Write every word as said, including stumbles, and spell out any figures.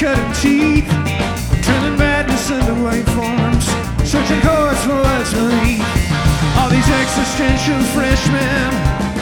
cutting teeth, turning madness into waveforms, searching chords for words beneath. All these existential freshmen